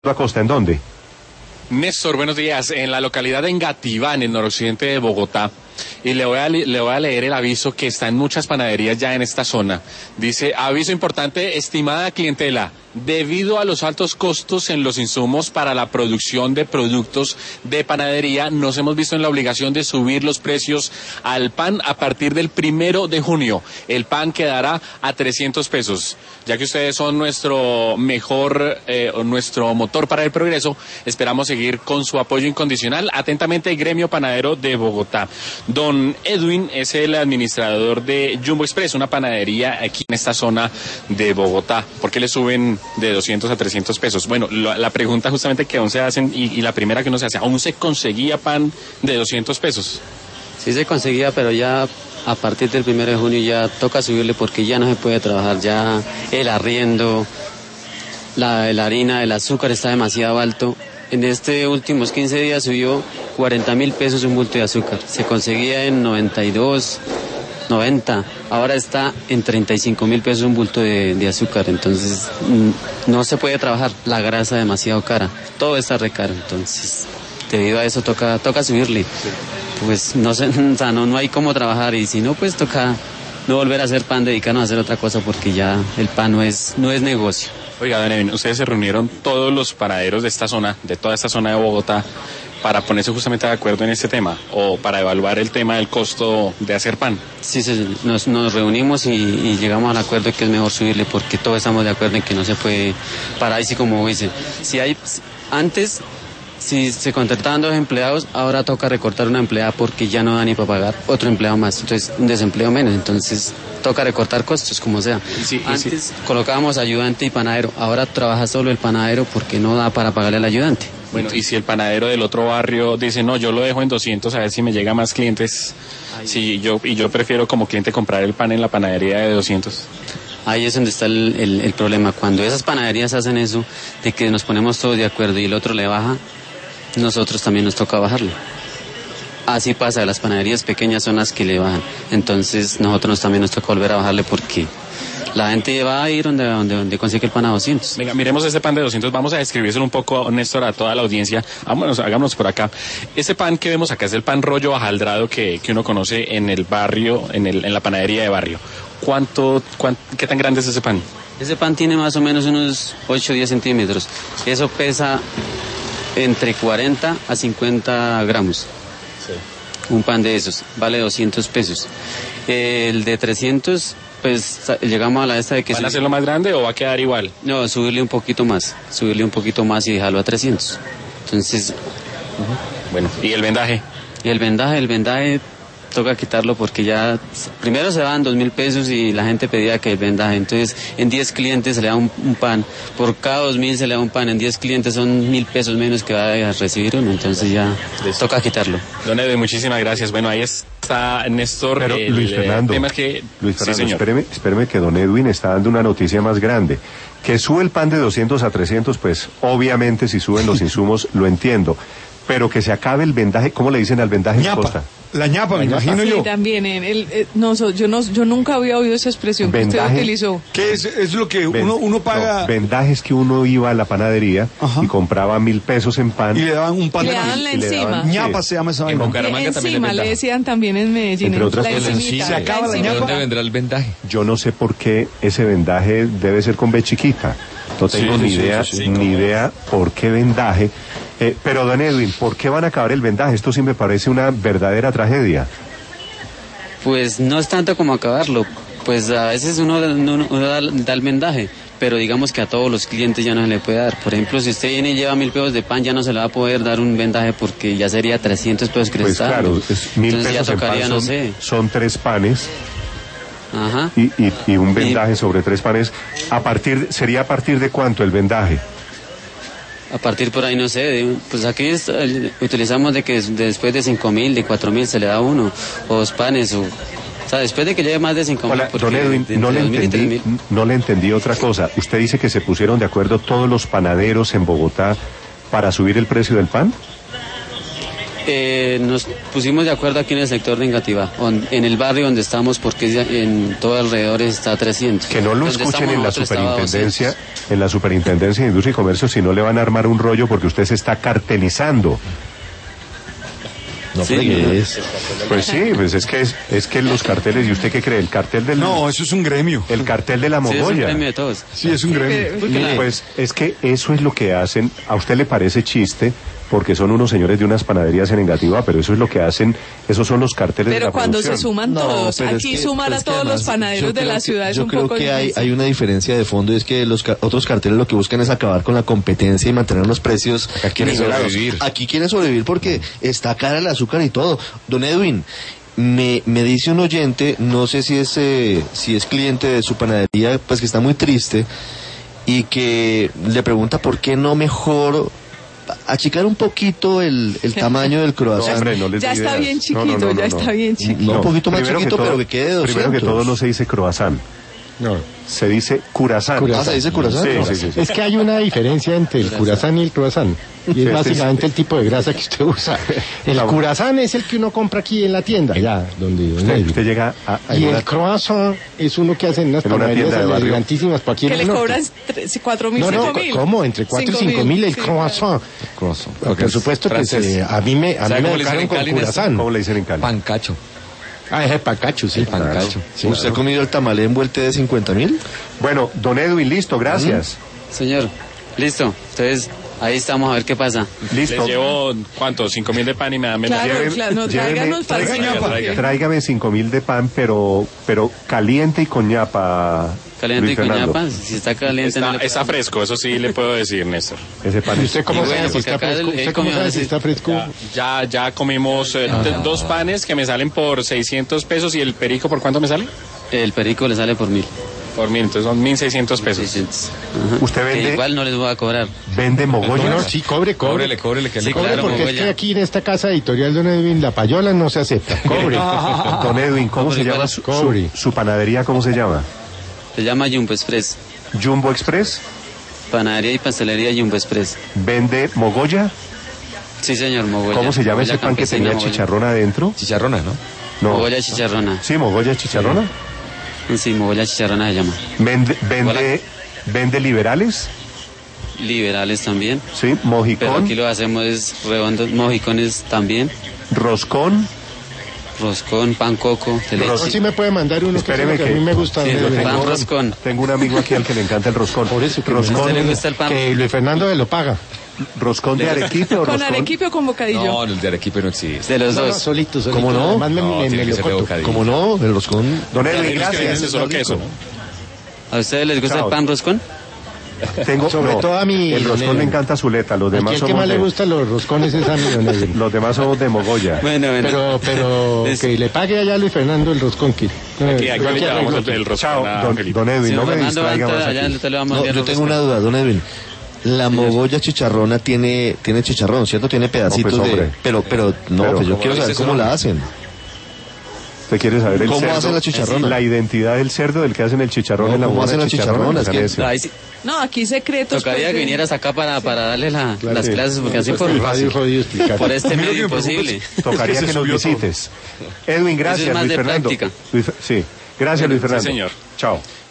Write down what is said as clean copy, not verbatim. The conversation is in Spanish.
Acosta, ¿en dónde? Néstor, buenos días. En la localidad de Engativá, en el noroccidente de Bogotá. Y le voy a leer el aviso que está en muchas panaderías ya en esta zona. Dice, aviso importante, estimada clientela. Debido a los altos costos en los insumos para la producción de productos de panadería, nos hemos visto en la obligación de subir los precios al pan a partir del 1 de junio. El pan quedará a 300 pesos. Ya que ustedes son nuestro motor para el progreso, esperamos seguir con su apoyo incondicional. Atentamente, el Gremio Panadero de Bogotá. Don Edwin es el administrador de Jumbo Express, una panadería aquí en esta zona de Bogotá. ¿Por qué le suben de 200 a 300 pesos? Bueno, la pregunta justamente que aún se hacen y la primera que uno se hace, ¿aún se conseguía pan de 200 pesos? Sí se conseguía, pero ya a partir del 1 de junio ya toca subirle porque ya no se puede trabajar, ya el arriendo, la harina, el azúcar está demasiado alto. En estos últimos 15 días subió 40.000 pesos un bulto de azúcar. Se conseguía en 92, 90. Ahora está en 35.000 pesos un bulto de azúcar. Entonces no se puede trabajar. La grasa demasiado cara. Todo está re caro. Entonces debido a eso toca subirle. Pues no sé, o sea, no hay cómo trabajar. Y si no, pues toca no volver a hacer pan, dedicarnos a hacer otra cosa porque ya el pan no es negocio. Oiga, don Edwin, ustedes se reunieron todos los panaderos de esta zona, de toda esta zona de Bogotá, para ponerse justamente de acuerdo en este tema, o para evaluar el tema del costo de hacer pan. Sí, nos reunimos y llegamos al acuerdo de que es mejor subirle, porque todos estamos de acuerdo en que no se puede parar, y como dice, si se contrataban 2 empleados, ahora toca recortar una empleada porque ya no da ni para pagar otro empleado más, entonces un desempleo menos, entonces toca recortar costos como sea. Antes colocábamos ayudante y panadero, ahora trabaja solo el panadero porque no da para pagarle al ayudante. Bueno, y si el panadero del otro barrio dice, no, yo lo dejo en 200 a ver si me llega más clientes, yo prefiero como cliente comprar el pan en la panadería de 200. Ahí es donde está el problema, cuando esas panaderías hacen eso, de que nos ponemos todos de acuerdo y el otro le baja, nosotros también nos toca bajarlo. Así pasa, las panaderías pequeñas son las que le bajan. Entonces nosotros también nos toca volver a bajarle porque la gente va a ir donde consigue el pan a 200. Venga, miremos ese pan de 200, vamos a describírselo un poco, Néstor, a toda la audiencia. Hagámonos por acá. Este pan que vemos acá es el pan rollo ajaldrado que uno conoce en el barrio, en la panadería de barrio. ¿Qué tan grande es ese pan? Ese pan tiene más o menos unos 8 o 10 centímetros. Eso pesa entre 40 a 50 gramos. Sí. Un pan de esos vale 200 pesos. El de 300, pues llegamos a la esta de que... ¿Van a hacerlo más grande o va a quedar igual? No, subirle un poquito más y dejarlo a 300. Entonces... Bueno, ¿y el vendaje? Y el vendaje toca quitarlo porque ya primero se daban 2.000 pesos y la gente pedía que el vendaje, entonces en 10 clientes se le da un pan, por cada 2.000 se le da un pan, en 10 clientes son 1.000 pesos menos que va a recibir uno, entonces ya toca quitarlo. Don Edwin, muchísimas gracias. Bueno, ahí está Néstor. Pero Luis Fernando, sí, espéreme que don Edwin está dando una noticia más grande. Que sube el pan de 200 a 300, pues obviamente si suben los insumos lo entiendo, pero que se acabe el vendaje, ¿cómo le dicen al vendaje en Costa? La ñapa, me imagino yo. Sí, también. Yo nunca había oído esa expresión que usted utilizó. ¿Qué es lo que uno paga? No, vendaje es que uno iba a la panadería y compraba 1.000 pesos en pan. Y le daban un pan de maíz. encima. Ñapa se llama esa vaina. En Bucaramanga también le decían también en Medellín. Entre otras cosas, se acaba la ñapa. ¿Dónde vendrá el vendaje? Yo no sé por qué ese vendaje debe ser con B chiquita. No tengo ni idea por qué vendaje. Pero don Edwin, ¿por qué van a acabar el vendaje? Esto sí me parece una verdadera tragedia. Pues no es tanto como acabarlo, pues a veces uno da el vendaje, pero digamos que a todos los clientes ya no se le puede dar. Por ejemplo, si usted viene y lleva 1.000 pesos de pan, ya no se le va a poder dar un vendaje porque ya sería 300 pesos que le está dando. Pues claro, 1.000 pesos ya tocaría, en pan son 3 panes. Ajá. Y un vendaje sobre 3 panes. ¿Sería a partir de cuánto el vendaje? A partir por ahí, no sé, pues aquí utilizamos de que después de 5.000, de 4.000 se le da uno, o 2 panes, o sea, después de que lleve más de 5.000. Hola, don Edwin, no le entendí otra cosa. Usted dice que se pusieron de acuerdo todos los panaderos en Bogotá para subir el precio del pan. Nos pusimos de acuerdo aquí en el sector de Engativá, en el barrio donde estamos, porque en todo alrededor está a 300. Que no lo escuchen en la superintendencia de Industria y Comercio, si no le van a armar un rollo porque usted se está cartelizando. No Sí, fregues. Pues sí, pues es que los carteles, ¿y usted qué cree? El cartel del... No, eso es un gremio. El cartel de la Sí, es un mogolla. premio de todos. Sí, es un gremio. Pues es que eso es lo que hacen. A usted le parece chiste porque son unos señores de unas panaderías en Engativá, pero eso es lo que hacen, esos son los carteles de Pero la cuando se producción. suman todos, pero aquí es que- sumar pero a es que todos los además, panaderos de la ciudad es un poco Yo creo que difícil. hay una diferencia de fondo, y es que los otros carteles lo que buscan es acabar con la competencia y mantener los precios Acá quieren nivelados. sobrevivir. Aquí quieren sobrevivir porque está cara el azúcar y todo. Don Edwin, me dice un oyente, no sé si es cliente de su panadería, pues que está muy triste y que le pregunta por qué no mejor achicar un poquito el tamaño del No, croissant. hombre, no les Ya dé está ideas. bien chiquito, ya está bien chiquito. No, un poquito más Primero que chiquito, todo- pero que quede de 200. Primero que todo no se dice croissant, No. se dice curazán. Ah, ¿se dice curazán? Sí, sí, sí. Es que hay una diferencia entre el curazán y el croissant. Y Sí, es este básicamente el tipo de grasa que usted usa. El La- curazán es el que uno compra aquí en la tienda, allá donde... Usted llega a Y una- el croissant es uno que hacen unas En una panaderías tienda de barrio. elegantísimas para aquí en Que el le norte. cobran 4.000, No, 5.000. ¿cómo? Entre 4 y 5 mil el croissant. Por supuesto, pues francés. a mí me ¿Sabe cómo le dicen educaron en con Cali, Néstor? curazán. ¿Cómo le dicen en Cali? Pancacho. Ah, es el pancacho, sí. pancacho. Sí, ¿Usted ha comido el tamalé envuelto de 50.000? Bueno, don Edwin, listo, gracias. Señor, listo. Entonces, ahí estamos a ver qué pasa. Listo. Les llevo, ¿cuánto? 5.000 de pan y me dan menos. Claro, claro, no, tráiganos para traiga ñapa. Tráigame 5.000 de pan, pero caliente y con ñapa. Caliente y Luis con Fernando. ñapa. Si está caliente, no Está, le está fresco, eso sí le puedo decir, Néstor. Ese pan ¿Y es... usted cómo Y bueno, sabe si porque está acá fresco? él ¿Usted cómo comió sabe si así. está fresco? Ya comimos dos panes que me salen por 600 pesos y el perico, ¿por cuánto me sale? El perico le sale por 1.000. Por 1.000, entonces son 1.600 pesos. 600. Ajá. ¿Usted Que vende? igual no les voy a cobrar. ¿Vende No, mogollas? no, sí, cobre. Cóbrele, que Sí, le Cobre, claro, porque es Mogoya. que aquí en esta casa editorial de Don Edwin la payola no se acepta. Cobre. Don Edwin, ¿cómo No, se pero llama igual- Cobre. su panadería? ¿Cómo se llama? Se llama Jumbo Express. Jumbo Express. Panadería y pastelería Jumbo Express. ¿Vende mogolla? Sí, señor, Mogoya. ¿Cómo se llama Mogoya ese pan que campesina, tenía Mogoya. chicharrón adentro? Chicharrona, ¿no? No. Mogoya chicharrona. Sí, mogolla chicharrona. Sí, Mogoya chicharrona se llama. ¿Vende liberales? Liberales también. Sí, Pero mojicón, aquí lo hacemos es redondos, mojicones también. roscón. Roscón, pan coco, de leche. No, sí me puede mandar uno que, es Espéreme lo que a que- mí me gusta. Sí, Don Edwin. pan roscón. Tengo un amigo aquí al que le encanta el roscón. Por eso que ¿A usted le Roscón, gusta el pan? Que Luis Fernando lo paga. roscón de arequipe o ¿Con roscón. arequipe o con bocadillo? No, el de Arequipe no existe. De los No, no, dos. solito. ¿Cómo no? Además No, tiene que lo ser de corto. bocadillo. ¿Cómo no? El roscón. Don Edwin, Es que gracias. venden solo queso, ¿no? ¿A ustedes les gusta Chao. el pan roscón? Tengo, Sobre todo a mí, El don roscón Edwin. le encanta Zuleta, los Aquí demás el que somos más le de, gustan los roscones es a mí, Don Edwin. los demás somos de mogolla. Bueno, Pero Es- que le pague allá a Luis Fernando el roscón, Kir. Aquí le llevamos el roscón Chao, a don Angelito. Edwin, Señor no me Fernando, distraiga más allá aquí. te le vamos a No, enviar yo los tengo una roscones. duda, don Edwin. La mogolla chicharrona tiene chicharrón, ¿cierto? Tiene pedacitos No, pues, hombre. de... Pero no, Pero, pues yo ¿cómo quiero dice saber su cómo la nombre? hacen. ¿Usted quiere saber el ¿Cómo cerdo? hacen la chicharrona? La identidad del cerdo, del que hacen el chicharrón No, en la ¿cómo boda hacen de la chicharrona? Es que- Canese. Ahí sí, No, aquí secretos. tocaría pues, que de- vinieras acá para darle las sí. clases, porque así por, El radio jodido explicar. por este A mí lo que medio me preocupa imposible. Tocaría Es que que se nos subió todo. visites. Edwin, gracias, más Luis de Fernando. práctica. Sí, gracias, Luis Fernando. señor. Chao.